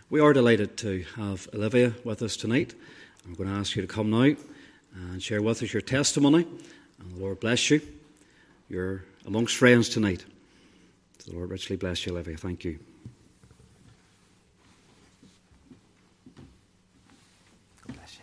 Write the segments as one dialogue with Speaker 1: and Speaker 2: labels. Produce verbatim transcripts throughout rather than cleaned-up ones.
Speaker 1: We are delighted to have Olivia with us tonight. I'm going to ask you to come now and share with us your testimony. And the Lord bless you. You're amongst friends tonight. So the Lord richly bless you, Olivia. Thank you. God bless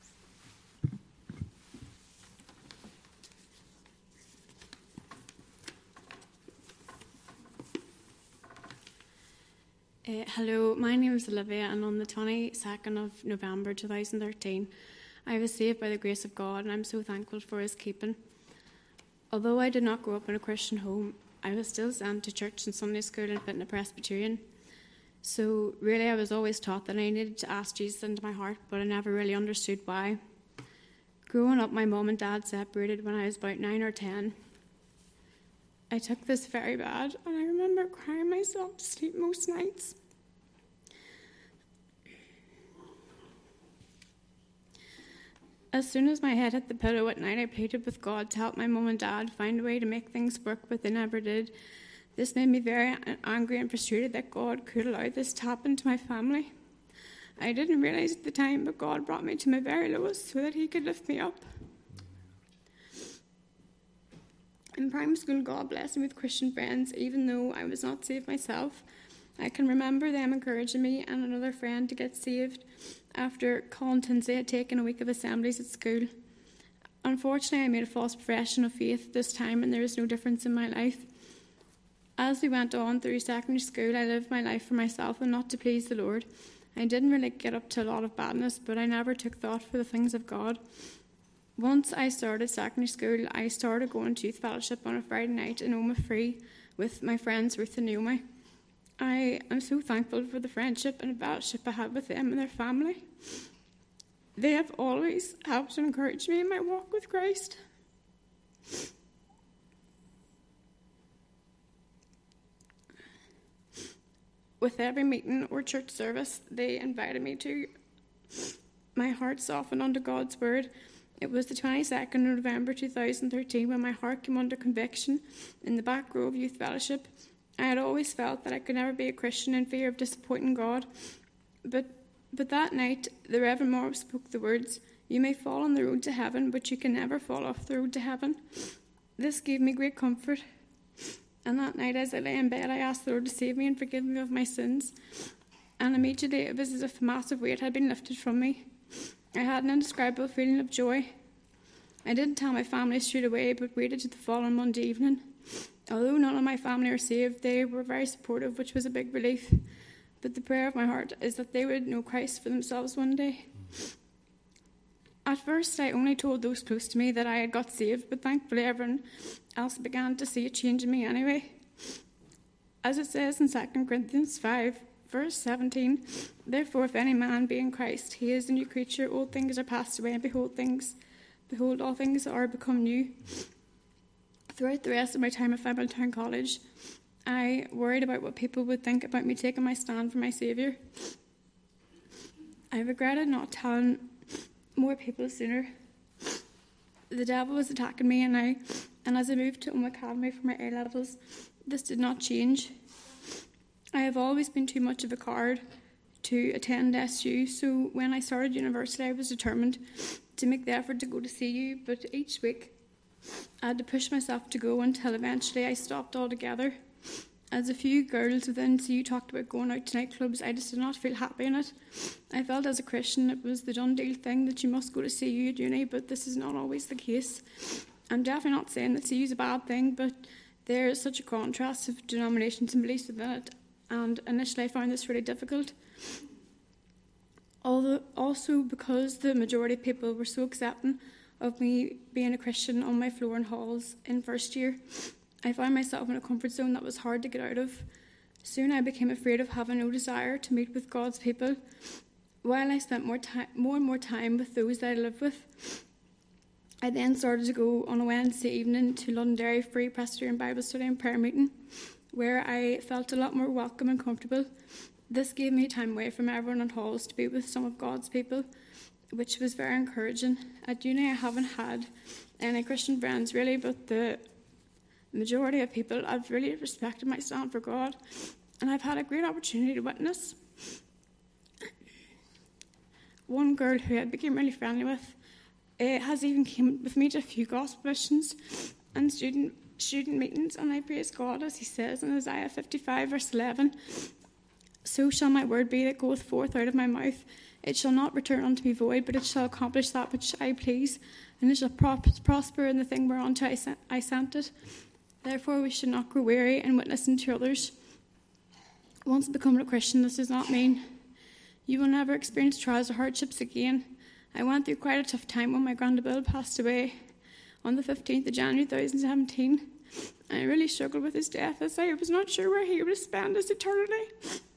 Speaker 2: you. Uh, hello, my name is Olivia, and on the twenty-second of November two thousand thirteen, I was saved by the grace of God, and I'm so thankful for His keeping. Although I did not grow up in a Christian home, I was still sent to church and Sunday school and fit in a Presbyterian. So really I was always taught that I needed to ask Jesus into my heart, but I never really understood why. Growing up, my mum and dad separated when I was about nine or ten. I took this very bad, and I remember crying myself to sleep most nights. As soon as my head hit the pillow at night, I pleaded with God to help my mum and dad find a way to make things work, but they never did. This made me very angry and frustrated that God could allow this to happen to my family. I didn't realise at the time, but God brought me to my very lowest so that He could lift me up. In primary school, God blessed me with Christian friends, even though I was not saved myself. I can remember them encouraging me and another friend to get saved after Colin Tinsey had taken a week of assemblies at school. Unfortunately, I made a false profession of faith this time, and there was no difference in my life. As we went on through secondary school, I lived my life for myself and not to please the Lord. I didn't really get up to a lot of badness, but I never took thought for the things of God. Once I started secondary school, I started going to youth fellowship on a Friday night in Omagh Free with my friends Ruth and Naomi. I am so thankful for the friendship and fellowship I have with them and their family. They have always helped and encouraged me in my walk with Christ. With every meeting or church service they invited me to, my heart softened under God's word. It was the twenty-second of November two thousand thirteen when my heart came under conviction in the back row of youth fellowship. I had always felt that I could never be a Christian in fear of disappointing God. But but that night, the Reverend Moore spoke the words, "You may fall on the road to heaven, but you can never fall off the road to heaven." This gave me great comfort. And that night, as I lay in bed, I asked the Lord to save me and forgive me of my sins. And immediately, it was as if a massive weight had been lifted from me. I had an indescribable feeling of joy. I didn't tell my family straight away, but waited to the following Monday evening. Although none of my family are saved, they were very supportive, which was a big relief. But the prayer of my heart is that they would know Christ for themselves one day. At first, I only told those close to me that I had got saved, but thankfully everyone else began to see a change in me anyway. As it says in Second Corinthians five, verse seventeen, "Therefore, if any man be in Christ, he is a new creature. Old things are passed away, and behold, things, behold, all things are become new." Throughout the rest of my time at Fabeltown College, I worried about what people would think about me taking my stand for my Saviour. I regretted not telling more people sooner. The devil was attacking me, and I, and as I moved to Omagh Academy for my A-levels, this did not change. I have always been too much of a coward to attend S U, so when I started university, I was determined to make the effort to go to C U, but each week I had to push myself to go until eventually I stopped altogether. As a few girls within C U talked about going out to nightclubs, I just did not feel happy in it. I felt as a Christian it was the done deal thing that you must go to C U at uni, but this is not always the case. I'm definitely not saying that C U is a bad thing, but there is such a contrast of denominations and beliefs within it, and initially I found this really difficult. Although also because the majority of people were so accepting of me being a Christian on my floor in halls in first year, I found myself in a comfort zone that was hard to get out of. Soon I became afraid of having no desire to meet with God's people, while I spent more, time, more and more time with those that I lived with. I then started to go on a Wednesday evening to Londonderry Free Presbyterian Bible Study and Prayer Meeting, where I felt a lot more welcome and comfortable. This gave me time away from everyone in halls to be with some of God's people, which was very encouraging. At uni I haven't had any Christian friends really, but the majority of people have really respected my stand for God, and I've had a great opportunity to witness. one girl who I became really friendly with uh, has even came with me to a few gospel missions and student student meetings, and I praise God as he says in Isaiah fifty-five verse eleven, so shall my word be that goeth forth out of my mouth. It shall not return unto me void, but it shall accomplish that which I please, and it shall pro- prosper in the thing whereunto I sent, I sent it. Therefore we should not grow weary in witnessing to others. Once becoming a Christian, this does not mean you will never experience trials or hardships again. I went through quite a tough time when my granda Bill passed away on the fifteenth of January twenty seventeen. I really struggled with his death, as I was not sure where he would spend his eternity.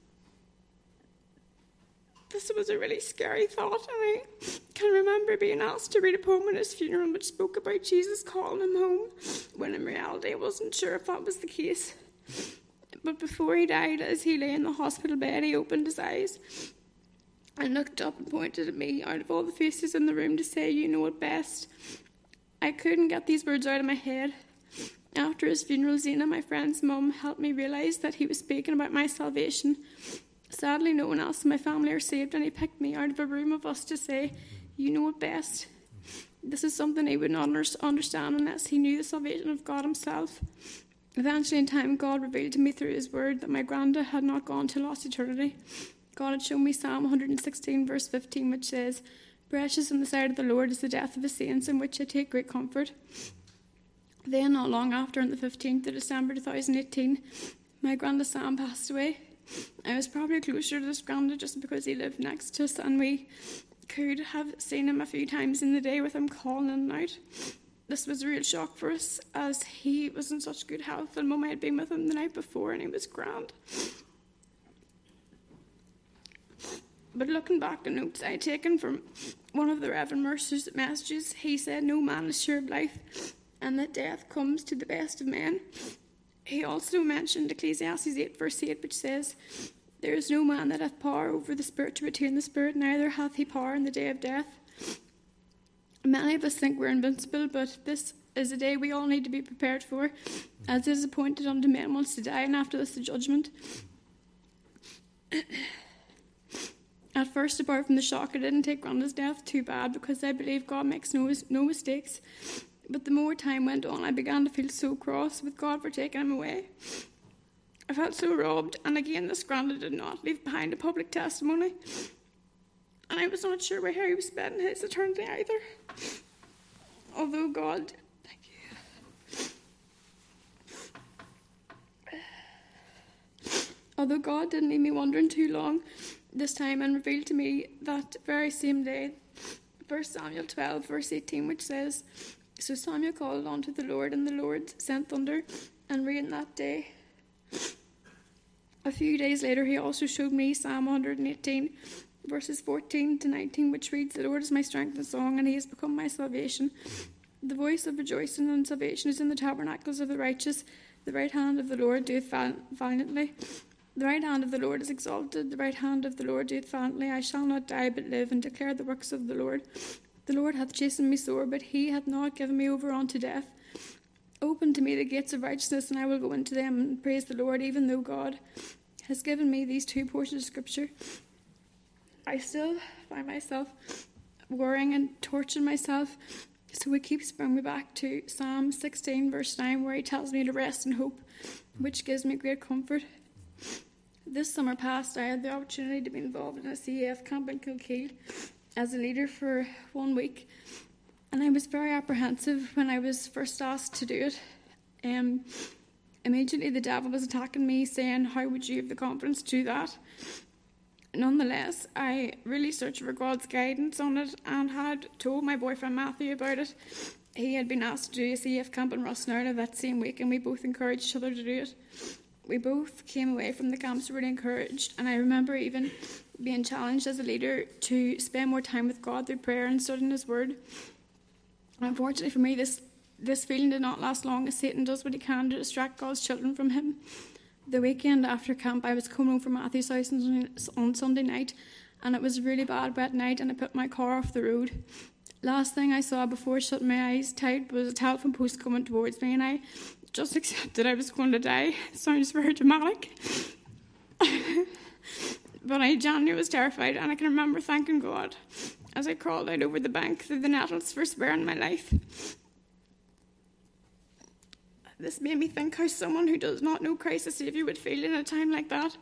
Speaker 2: This was a really scary thought, and I can remember being asked to read a poem at his funeral which spoke about Jesus calling him home, when in reality I wasn't sure if that was the case. But before he died, as he lay in the hospital bed, he opened his eyes and looked up and pointed at me out of all the faces in the room to say, "You know it best." I couldn't get these words out of my head. After his funeral, Zena, my friend's mum, helped me realise that he was speaking about my salvation. Sadly, no one else in my family are saved, and he picked me out of a room of us to say, "You know it best." This is something he would not understand unless he knew the salvation of God himself. Eventually, in time, God revealed to me through his word that my granda had not gone to lost eternity. God had shown me Psalm one sixteen, verse fifteen, which says, "Precious in the sight of the Lord is the death of his saints, in which I take great comfort." Then, not long after, on the fifteenth of December twenty eighteen, my granda Sam passed away. I was probably closer to this granda just because he lived next to us, and we could have seen him a few times in the day with him calling in and out. This was a real shock for us, as he was in such good health, and Mum had been with him the night before, and he was grand. But looking back at notes I had taken from one of the Reverend Mercer's messages, he said, "No man is sure of life, and that death comes to the best of men." He also mentioned Ecclesiastes eight verse eight, which says, "There is no man that hath power over the spirit to retain the spirit, neither hath he power in the day of death." Many of us think we're invincible, but this is a day we all need to be prepared for, as it is appointed unto men once to die, and after this the judgment. At first, apart from the shock, I didn't take Granda's death too bad, because I believe God makes no, no mistakes. But the more time went on, I began to feel so cross with God for taking him away. I felt so robbed, and again this granda did not leave behind a public testimony, and I was not sure where he was spending his eternity either. Although God, thank you. Although God didn't leave me wondering too long this time, and revealed to me that very same day, First Samuel twelve verse eighteen, which says, "So Samuel called unto the Lord, and the Lord sent thunder and rain that day." A few days later, he also showed me Psalm one eighteen, verses fourteen to nineteen, which reads, "The Lord is my strength and song, and he has become my salvation. The voice of rejoicing and salvation is in the tabernacles of the righteous. The right hand of the Lord doeth valiantly. The right hand of the Lord is exalted. The right hand of the Lord doeth valiantly. I shall not die, but live, and declare the works of the Lord. The Lord hath chastened me sore, but he hath not given me over unto death. Open to me the gates of righteousness, and I will go into them and praise the Lord, even though God has given me these two portions of Scripture. I still find myself worrying and torturing myself, so he keeps bringing me back to Psalm sixteen, verse nine, where he tells me to rest in hope, which gives me great comfort. This summer past, I had the opportunity to be involved in a C A F camp in Kilkeel as a leader for one week, and I was very apprehensive when I was first asked to do it. Um, immediately the devil was attacking me, saying, "How would you have the confidence to do that?" Nonetheless, I really searched for God's guidance on it, and had told my boyfriend Matthew about it. He had been asked to do a C A F camp in Rossnarna that same week, and we both encouraged each other to do it. We both came away from the camps really encouraged, and I remember even being challenged as a leader to spend more time with God through prayer and studying his word. Unfortunately for me, this, this feeling did not last long, as Satan does what he can to distract God's children from him. The weekend after camp, I was coming home from Matthew's house on Sunday night, and it was a really bad wet night, and I put my car off the road. Last thing I saw before shutting my eyes tight was a telephone post coming towards me, and I just accepted I was going to die. It sounds very dramatic. But I genuinely was terrified, and I can remember thanking God as I crawled out over the bank through the nettles for spare in my life. This made me think how someone who does not know Christ as Saviour would feel in a time like that.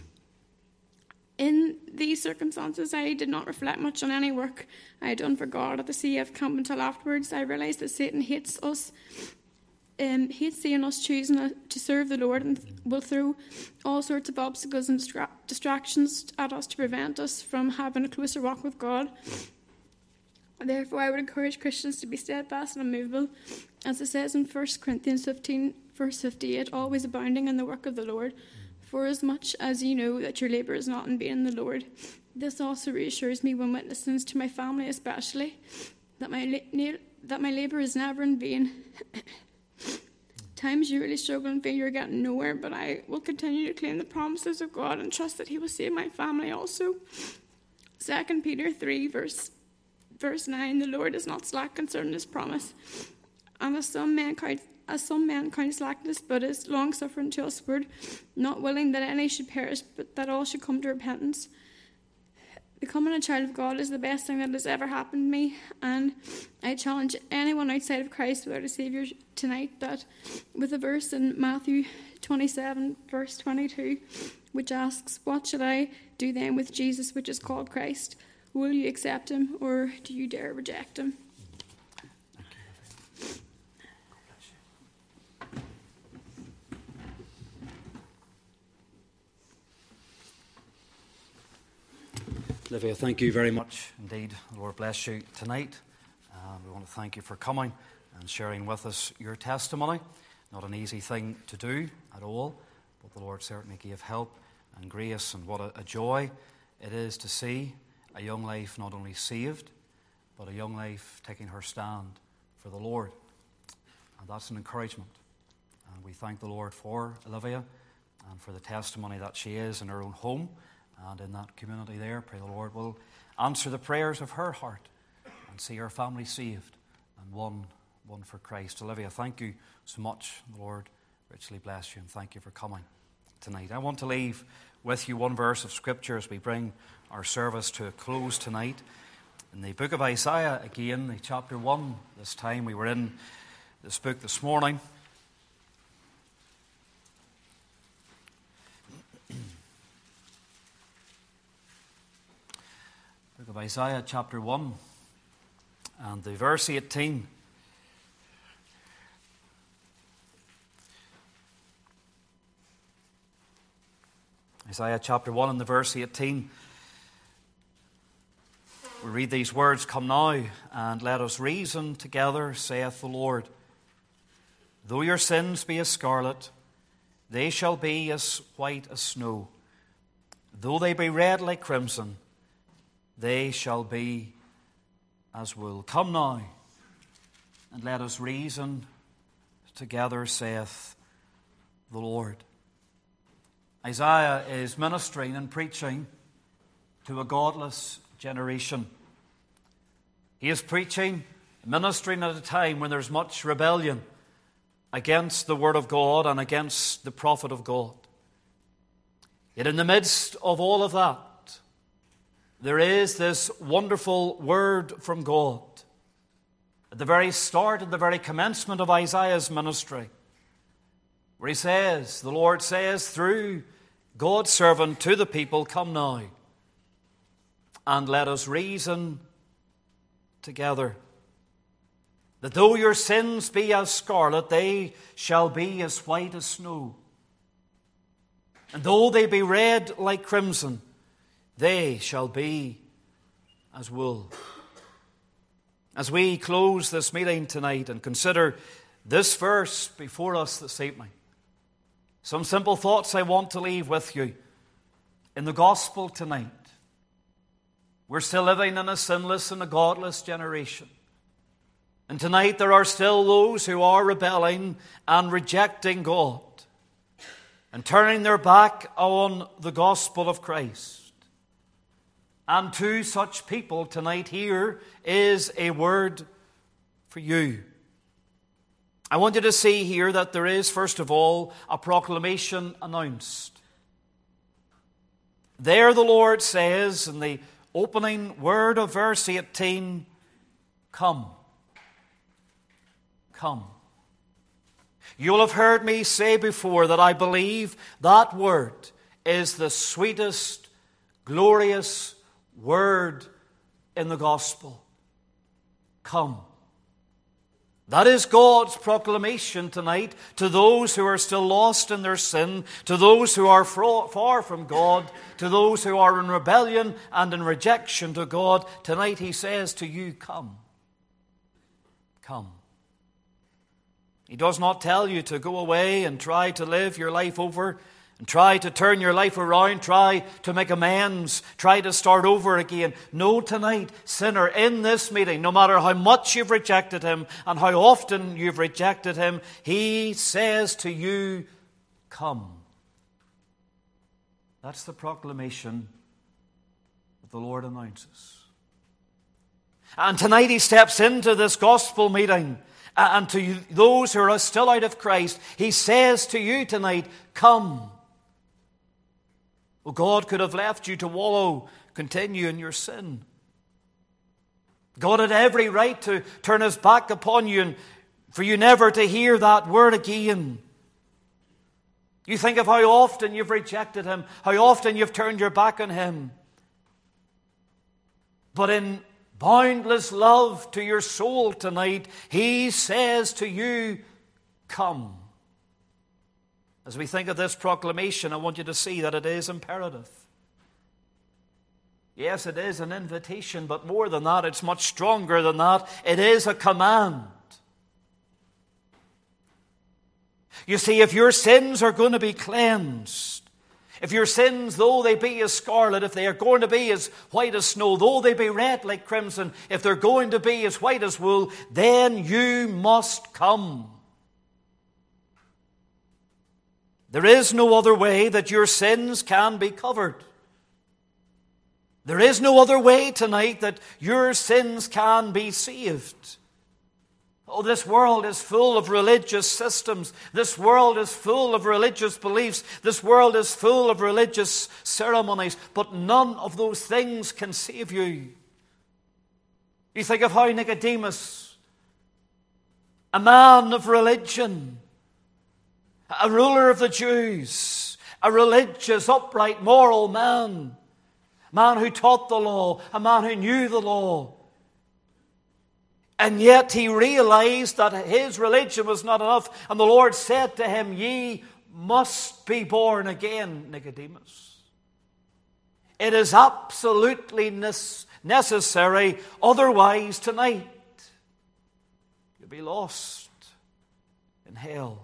Speaker 2: In these circumstances, I did not reflect much on any work I had done for God at the C F camp until afterwards. I realised that Satan hates us, um, hates seeing us choosing to serve the Lord, and will throw all sorts of obstacles and distra- distractions at us to prevent us from having a closer walk with God. Therefore, I would encourage Christians to be steadfast and immovable, as it says in First Corinthians fifteen, verse fifty-eight, always abounding in the work of the Lord, for as much as you know that your labour is not in vain in the Lord. This also reassures me when witnessing to my family especially, that my, la- that my labour is never in vain. Times you really struggle and feel you're getting nowhere, but I will continue to claim the promises of God and trust that He will save my family also. Second Peter three, verse Verse nine, the Lord is not slack concerning His promise, and as some men count, as some men count slackness, but is long-suffering to usward, not willing that any should perish, but that all should come to repentance. Becoming a child of God is the best thing that has ever happened to me, and I challenge anyone outside of Christ without a Saviour tonight that with a verse in Matthew twenty-seven, verse twenty-two, which asks, what shall I do then with Jesus, which is called Christ? Will you accept Him, or do you dare reject Him?
Speaker 1: Olivia, thank you very much indeed. The Lord bless you tonight. Uh, we want to thank you for coming and sharing with us your testimony. Not an easy thing to do at all, but the Lord certainly gave help and grace, and what a, a joy it is to see a young life not only saved, but a young life taking her stand for the Lord. And that's an encouragement. And we thank the Lord for Olivia and for the testimony that she is in her own home and in that community there. Pray the Lord will answer the prayers of her heart and see her family saved and won, won for Christ. Olivia, thank you so much. The Lord richly bless you, and thank you for coming tonight. I want to leave with you one verse of Scripture as we bring our service to a close tonight. In the book of Isaiah, again, the chapter one, this time we were in this book this morning. Book of Isaiah, chapter one, and the verse eighteen. Isaiah chapter one and the verse eighteen. We read these words, come now, and let us reason together, saith the Lord. Though your sins be as scarlet, they shall be as white as snow. Though they be red like crimson, they shall be as wool. Come now, and let us reason together, saith the Lord. Isaiah is ministering and preaching to a godless generation. He is preaching, ministering at a time when there's much rebellion against the Word of God and against the prophet of God. Yet in the midst of all of that, there is this wonderful word from God. At the very start, at the very commencement of Isaiah's ministry, where he says, the Lord says through God's servant to the people, come now, and let us reason together, that though your sins be as scarlet, they shall be as white as snow. And though they be red like crimson, they shall be as wool. As we close this meeting tonight and consider this verse before us this evening, some simple thoughts I want to leave with you. In the gospel tonight, we're still living in a sinless and a godless generation. And tonight there are still those who are rebelling and rejecting God and turning their back on the gospel of Christ. And to such people tonight, here is a word for you. I want you to see here that there is, first of all, a proclamation announced.
Speaker 3: there the Lord says in the opening word of verse eighteen, come. Come. You'll have heard me say before that I believe that word is the sweetest, glorious word in the gospel. Come. That is God's proclamation tonight to those who are still lost in their sin, to those who are far from God, to those who are in rebellion and in rejection to God. Tonight He says to you, come. Come. He does not tell you to go away and try to live your life over and try to turn your life around, try to make amends, try to start over again. No, tonight, sinner, in this meeting, no matter how much you've rejected Him and how often you've rejected Him, He says to you, come. That's the proclamation that the Lord announces. And tonight He steps into this gospel meeting, and to those who are still out of Christ, He says to you tonight, come. Well, God could have left you to wallow, continue in your sin. God had every right to turn His back upon you and for you never to hear that word again. You think of how often you've rejected Him, how often you've turned your back on Him. But in boundless love to your soul tonight, He says to you, come. As we think of this proclamation, I want you to see that it is imperative. Yes, it is an invitation, but more than that, it's much stronger than that. It is a command. You see, if your sins are going to be cleansed, if your sins, though they be as scarlet, if they are going to be as white as snow, though they be red like crimson, if they're going to be as white as wool, then you must come. There is no other way that your sins can be covered. There is no other way tonight that your sins can be saved. Oh, this world is full of religious systems. This world is full of religious beliefs. This world is full of religious ceremonies. But none of those things can save you. You think of how Nicodemus, a man of religion, a ruler of the Jews, a religious, upright, moral man, a man who taught the law, a man who knew the law. And yet he realized that his religion was not enough. And the Lord said to him, ye must be born again, Nicodemus. It is absolutely necessary. Otherwise, tonight, you'll be lost in hell.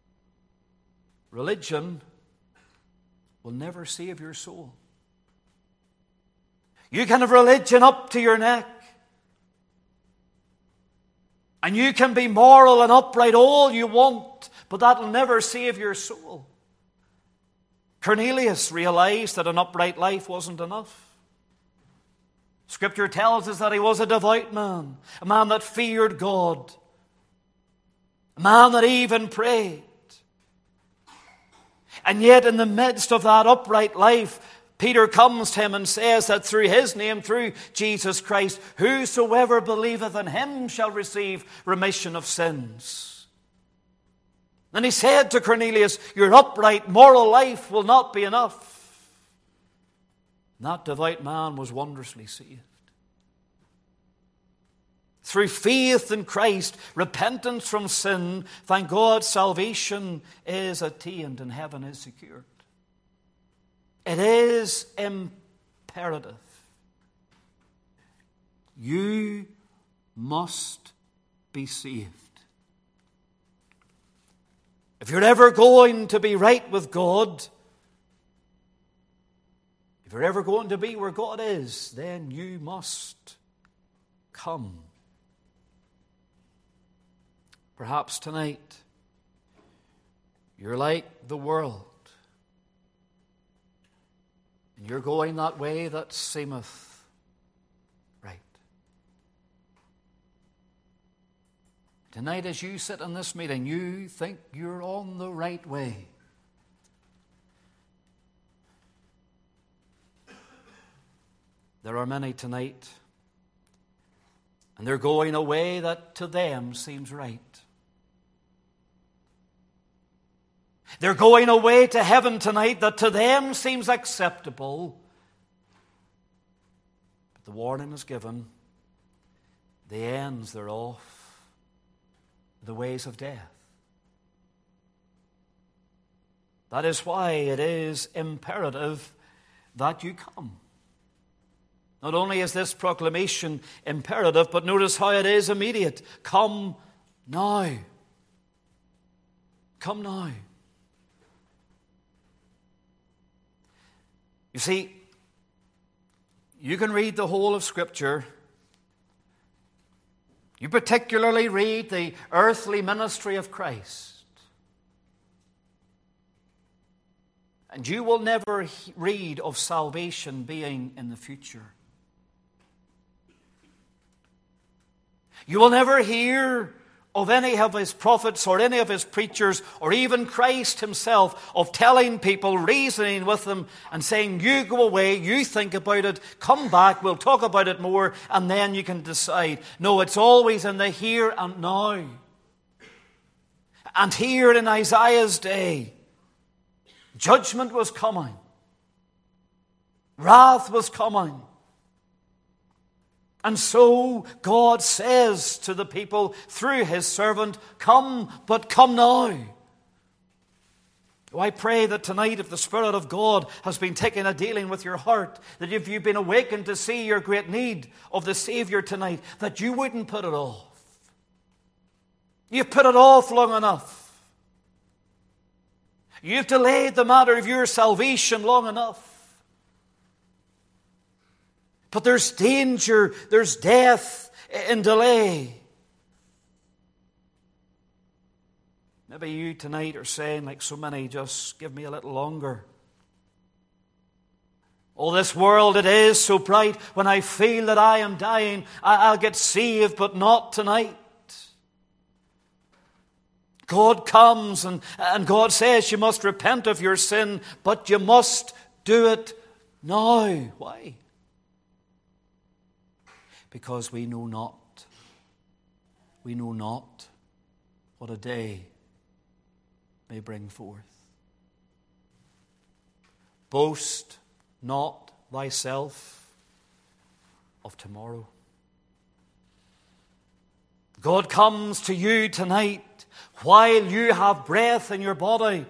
Speaker 3: Religion will never save your soul. You can have religion up to your neck. And you can be moral and upright all you want, but that will never save your soul. Cornelius realized that an upright life wasn't enough. Scripture tells us that he was a devout man, a man that feared God, a man that even prayed. And yet in the midst of that upright life, Peter comes to him and says that through his name, through Jesus Christ, whosoever believeth in him shall receive remission of sins. And he said to Cornelius, your upright moral life will not be enough. And that devout man was wondrously saved. Through faith in Christ, repentance from sin, thank God, salvation is attained and heaven is secured. It is imperative. You must be saved. If you're ever going to be right with God, if you're ever going to be where God is, then you must come. Perhaps tonight, you're like the world. And you're going that way that seemeth right. Tonight, as you sit in this meeting, you think you're on the right way. There are many tonight, and they're going a way that to them seems right. They're going away to heaven tonight that to them seems acceptable. But the warning is given. The ends thereof, the ways of death. That is why it is imperative that you come. Not only is this proclamation imperative, but notice how it is immediate. Come now. Come now. You see, you can read the whole of Scripture. You particularly read the earthly ministry of Christ. And you will never read of salvation being in the future. You will never hear of any of his prophets or any of his preachers or even Christ himself of telling people, reasoning with them and saying, you go away, you think about it, come back, we'll talk about it more, and then you can decide. No, it's always in the here and now. And here in Isaiah's day, judgment was coming. Wrath was coming. And so God says to the people through his servant, come, but come now. Oh, I pray that tonight, if the Spirit of God has been taking a dealing with your heart, that if you've been awakened to see your great need of the Savior tonight, that you wouldn't put it off. You've put it off long enough. You've delayed the matter of your salvation long enough. But there's danger, there's death in delay. Maybe you tonight are saying, like so many, just give me a little longer. Oh, this world, it is so bright. When I feel that I am dying, I'll get saved, but not tonight. God comes and, and God says you must repent of your sin, but you must do it now. Why? Because we know not, we know not what a day may bring forth. Boast not thyself of tomorrow. God comes to you tonight while you have breath in your body.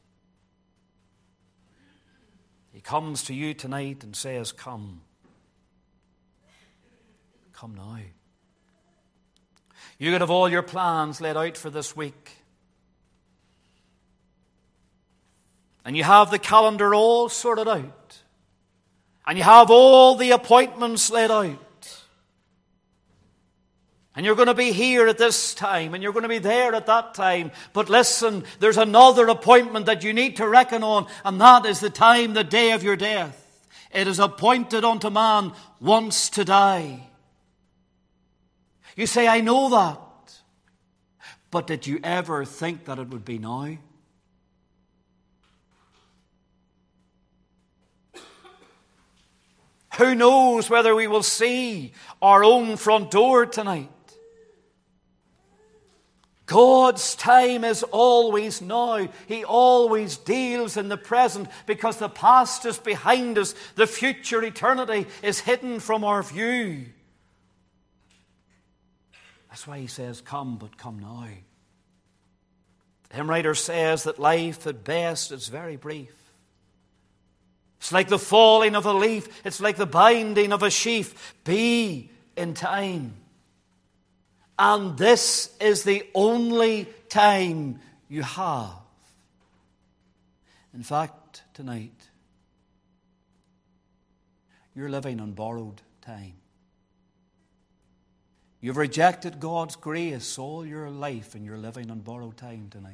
Speaker 3: He comes to you tonight and says, come. Come now. You could have all your plans laid out for this week. And you have the calendar all sorted out. And you have all the appointments laid out. And you're going to be here at this time, and you're going to be there at that time. But listen, there's another appointment that you need to reckon on, and that is the time, the day of your death. It is appointed unto man once to die. You say, I know that. But did you ever think that it would be now? Who knows whether we will see our own front door tonight? God's time is always now. He always deals in the present because the past is behind us. The future eternity is hidden from our view. That's why he says, come, but come now. The hymn writer says that life at best is very brief. It's like the falling of a leaf. It's like the binding of a sheaf. Be in time. And this is the only time you have. In fact, tonight, you're living on borrowed time. You've rejected God's grace all your life, and you're living on borrowed time tonight.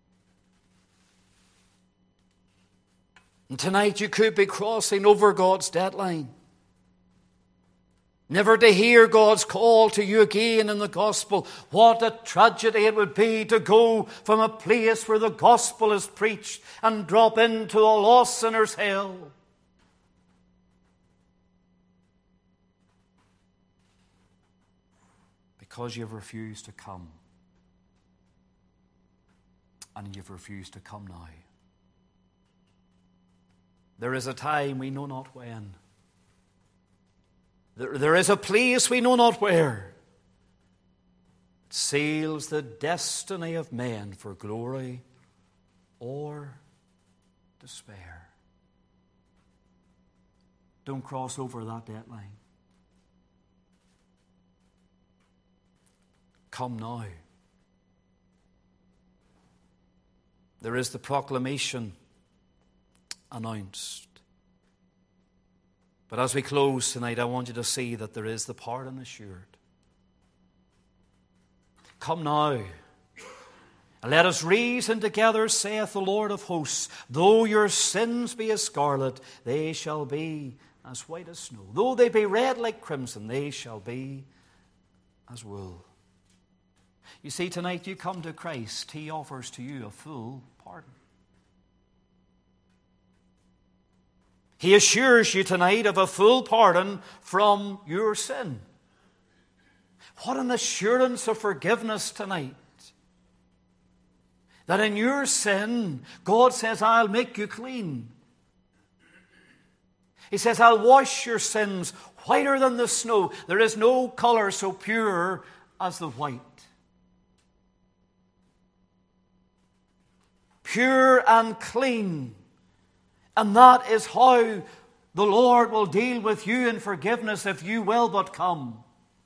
Speaker 3: And tonight you could be crossing over God's deadline. Never to hear God's call to you again in the gospel. What a tragedy it would be to go from a place where the gospel is preached and drop into a lost sinner's hell. because you've refused to come. And you've refused to come now. There is a time we know not when. There, there is a place we know not where. It seals the destiny of men for glory or despair. Don't cross over that deadline. Come now. There is the proclamation announced. But as we close tonight, I want you to see that there is the pardon assured. Come now, and let us reason together, saith the Lord of hosts. Though your sins be as scarlet, they shall be as white as snow. Though they be red like crimson, they shall be as wool. You see, tonight you come to Christ, He offers to you a full pardon. He assures you tonight of a full pardon from your sin. What an assurance of forgiveness tonight. That in your sin, God says, I'll make you clean. He says, I'll wash your sins whiter than the snow. There is no color so pure as the white. Pure and clean. And that is how the Lord will deal with you in forgiveness if you will but come.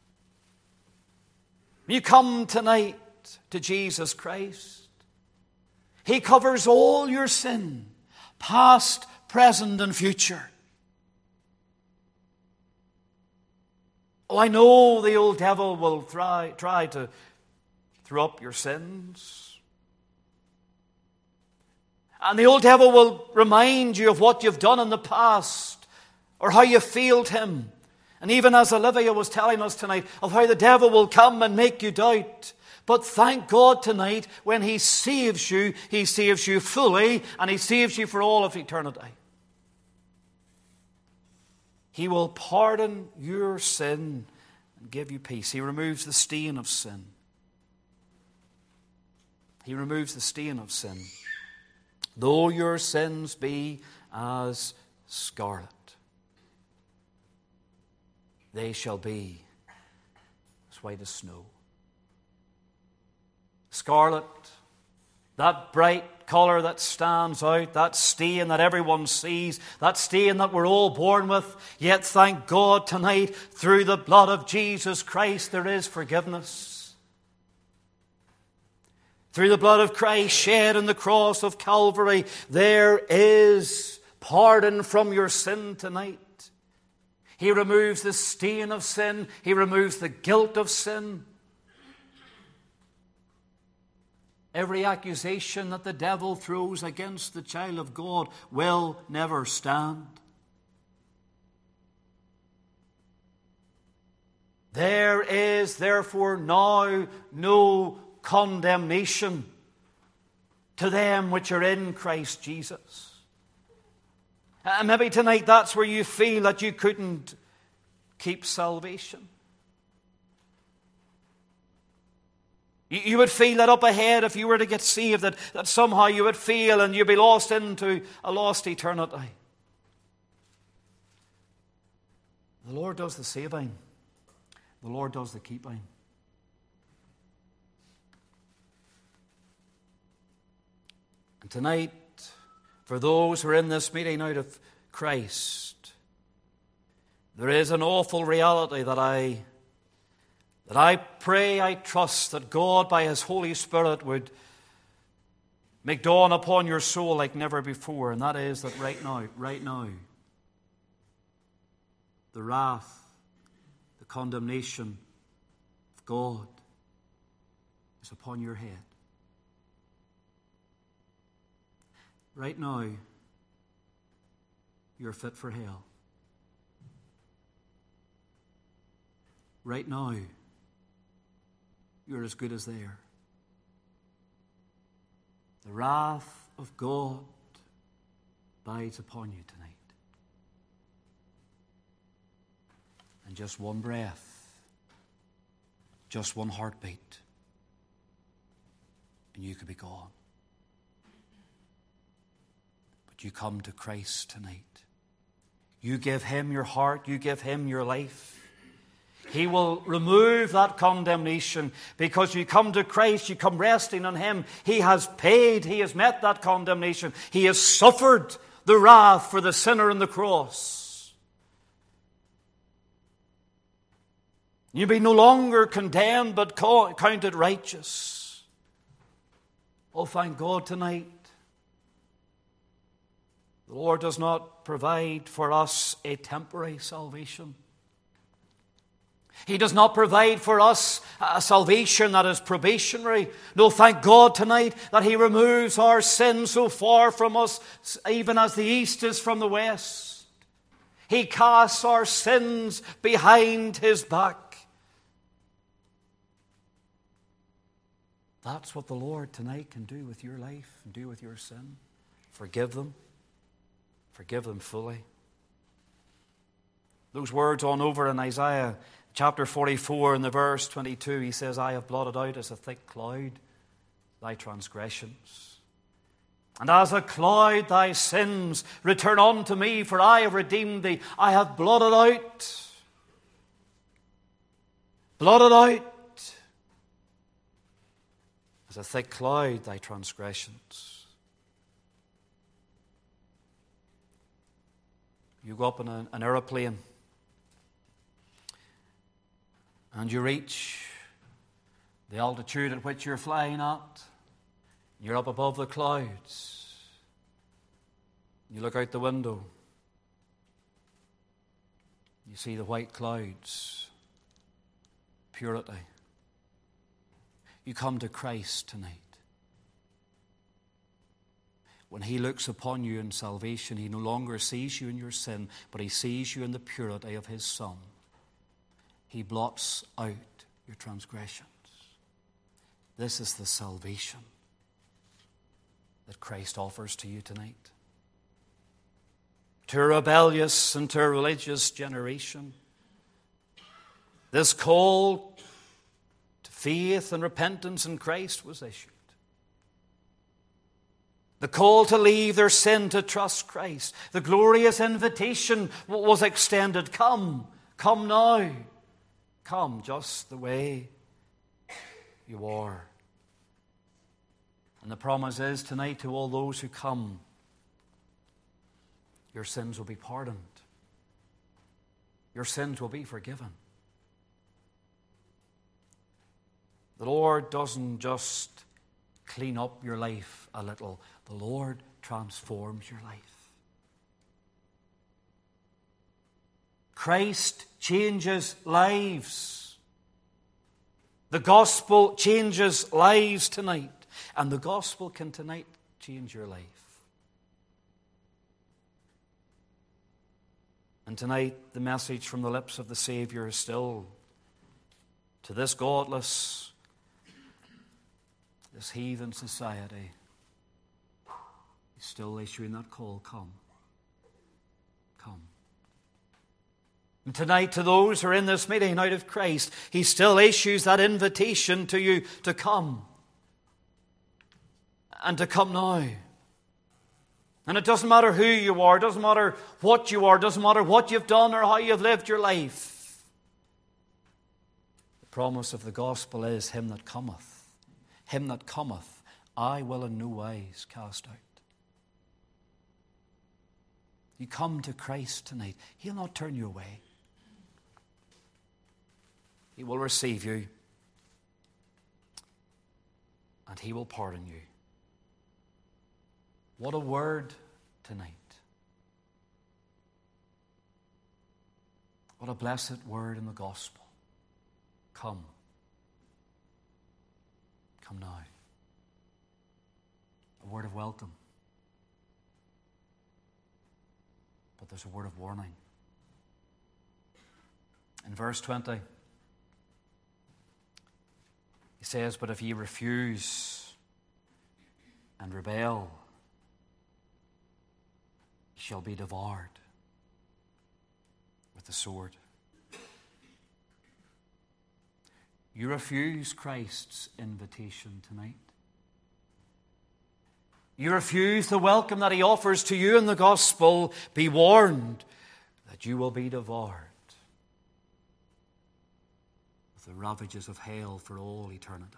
Speaker 3: You come tonight to Jesus Christ. He covers all your sin, past, present, and future. Oh, I know the old devil will try, try to throw up your sins. And the old devil will remind you of what you've done in the past or how you failed him. And even as Olivia was telling us tonight of how the devil will come and make you doubt. But thank God tonight, when He saves you, He saves you fully and He saves you for all of eternity. He will pardon your sin and give you peace. He removes the stain of sin. He removes the stain of sin. Though your sins be as scarlet, they shall be as white as snow. Scarlet, that bright color that stands out, that stain that everyone sees, that stain that we're all born with. Yet thank God tonight, through the blood of Jesus Christ, there is forgiveness. Through the blood of Christ shed on the cross of Calvary, there is pardon from your sin tonight. He removes the stain of sin. He removes the guilt of sin. Every accusation that the devil throws against the child of God will never stand. There is therefore now no condemnation to them which are in Christ Jesus. And maybe tonight that's where you feel that you couldn't keep salvation. You, you would feel that up ahead, if you were to get saved, that, that somehow you would feel and you'd be lost into a lost eternity. The Lord does the saving. The Lord does the keeping. And tonight, for those who are in this meeting out of Christ, there is an awful reality that I, that I pray, I trust that God by His Holy Spirit would make dawn upon your soul like never before. And that is that right now, right now, the wrath, the condemnation of God is upon your head. Right now, you're fit for hell. Right now, you're as good as there. The wrath of God bides upon you tonight. And just one breath, Just one heartbeat, and you could be gone. But you come to Christ tonight. You give him your heart. You give him your life. He will remove that condemnation because you come to Christ, you come resting on him. He has paid, he has met that condemnation. He has suffered the wrath for the sinner on the cross. You be no longer condemned but counted righteous. Oh, thank God tonight. The Lord does not provide for us a temporary salvation. He does not provide for us a salvation that is probationary. No, thank God tonight that he removes our sins so far from us, even as the east is from the west. He casts our sins behind his back. That's what the Lord tonight can do with your life and do with your sin. Forgive them. Forgive them fully. Those words on over in Isaiah chapter forty-four, in the verse twenty-two, he says, I have blotted out as a thick cloud thy transgressions, and as a cloud thy sins. Return unto me, for I have redeemed thee. I have blotted out, blotted out as a thick cloud thy transgressions. You go up in a, an aeroplane, and you reach the altitude at which you're flying at. You're up above the clouds. You look out the window. You see the white clouds. Purity. You come to Christ tonight. When he looks upon you in salvation, he no longer sees you in your sin, but he sees you in the purity of his Son. He blots out your transgressions. This is the salvation that Christ offers to you tonight. To a rebellious and to a religious generation, this call to faith and repentance in Christ was issued. The call to leave their sin to trust Christ. The glorious invitation was extended. Come, come now. Come just the way you are. And the promise is tonight to all those who come, your sins will be pardoned. Your sins will be forgiven. The Lord doesn't just clean up your life a little. The Lord transforms your life. Christ changes lives. The gospel changes lives tonight. And the gospel can tonight change your life. And tonight, the message from the lips of the Savior is still to this godless, this heathen society. He's still issuing that call, come. Come. And tonight, to those who are in this meeting out of Christ, he still issues that invitation to you to come. And to come now. And it doesn't matter who you are, doesn't matter what you are, doesn't matter what you've done or how you've lived your life. The promise of the gospel is, him that cometh, him that cometh, I will in no wise cast out. You come to Christ tonight, he'll not turn you away. He will receive you, and he will pardon you. What a word tonight. What a blessed word in the gospel. Come. Come now. A word of welcome. But there's a word of warning. In verse twenty, he says, but if ye refuse and rebel, shall be devoured with the sword. You refuse Christ's invitation tonight. You refuse the welcome that he offers to you in the gospel. Be warned that you will be devoured with the ravages of hell for all eternity.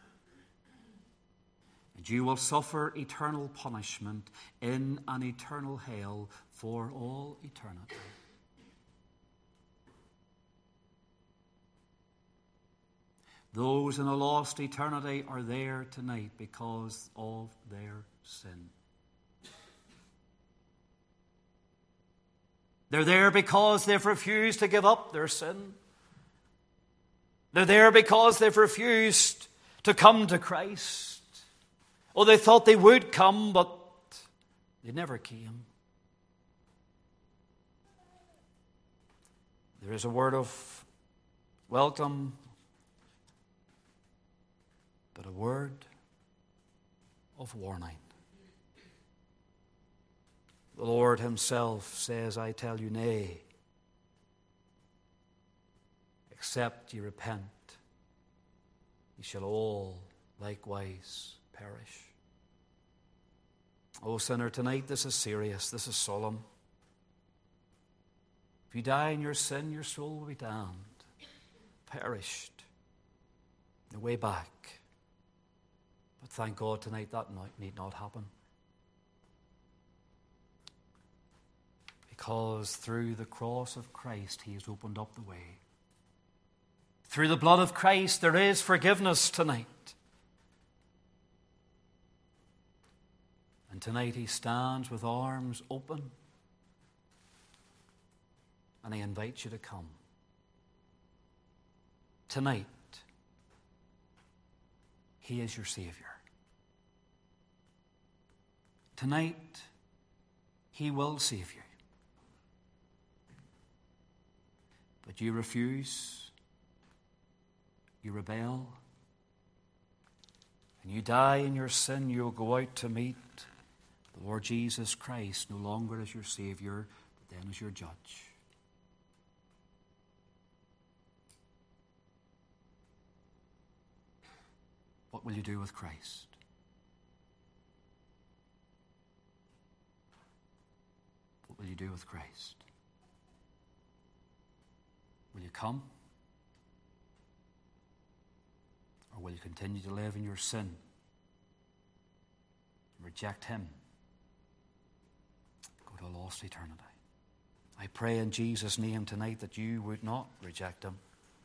Speaker 3: And you will suffer eternal punishment in an eternal hell for all eternity. Those in a lost eternity are there tonight because of their sin. They're there because they've refused to give up their sin. They're there because they've refused to come to Christ. Oh, they thought they would come, but they never came. There is a word of welcome, but a word of warning. The Lord himself says, I tell you, nay, except ye repent, ye shall all likewise perish. Oh, sinner, tonight this is serious, this is solemn. If you die in your sin, your soul will be damned, perished, the way back. But thank God tonight that need not happen. Because through the cross of Christ, he has opened up the way. Through the blood of Christ, there is forgiveness tonight. And tonight he stands with arms open and he invites you to come. Tonight, he is your Savior. Tonight, he will save you. But you refuse, you rebel, and you die in your sin. You will go out to meet the Lord Jesus Christ, no longer as your Savior, but then as your judge. What will you do with Christ? What will you do with Christ? Will you come? Or will you continue to live in your sin and reject him? Go to a lost eternity. I pray in Jesus' name tonight that you would not reject him,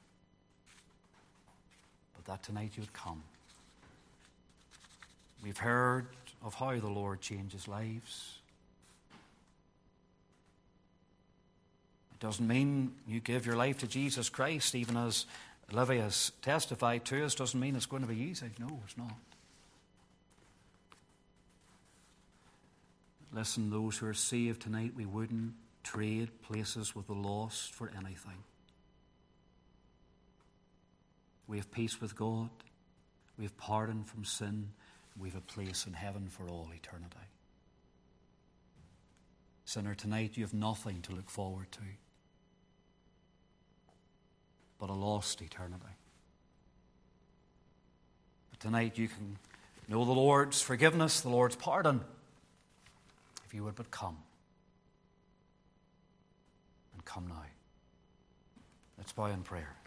Speaker 3: but that tonight you would come. We've heard of how the Lord changes lives. It doesn't mean you give your life to Jesus Christ, even as Olivia has testified to us, doesn't mean it's going to be easy. No, it's not. Listen, those who are saved tonight, we wouldn't trade places with the lost for anything. We have peace with God. We have pardon from sin. We have a place in heaven for all eternity. Sinner, tonight you have nothing to look forward to but a lost eternity. But tonight you can know the Lord's forgiveness, the Lord's pardon, if you would but come. And come now. Let's bow in prayer.